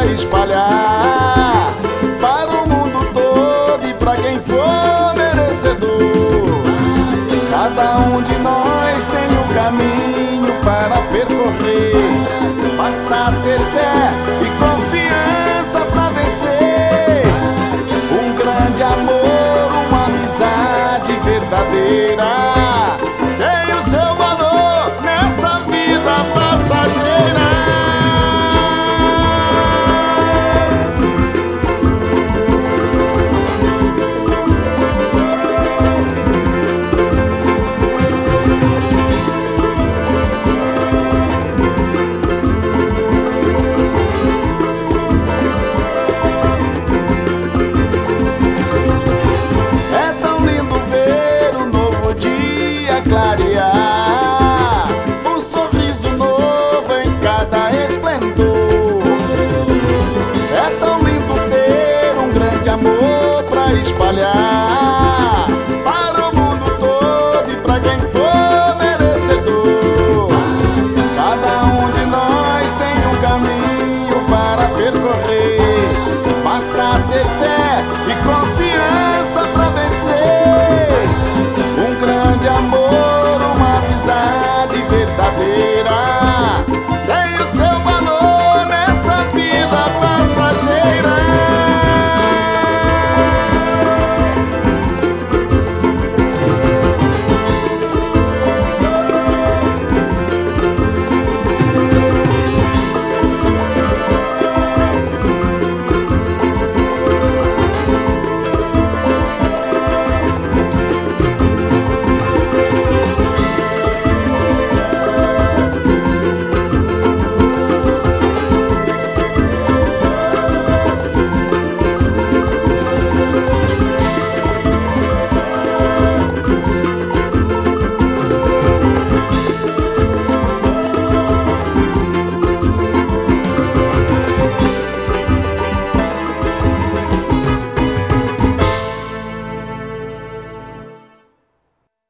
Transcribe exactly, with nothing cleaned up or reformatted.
espalhar para o mundo todo e para quem for merecedor. Cada um de nós tem um caminho para percorrer. Basta ter fé e confiança para vencer. Um grande amor, uma amizade verdadeira tem o seu valor nessa vida passageira. Clarear.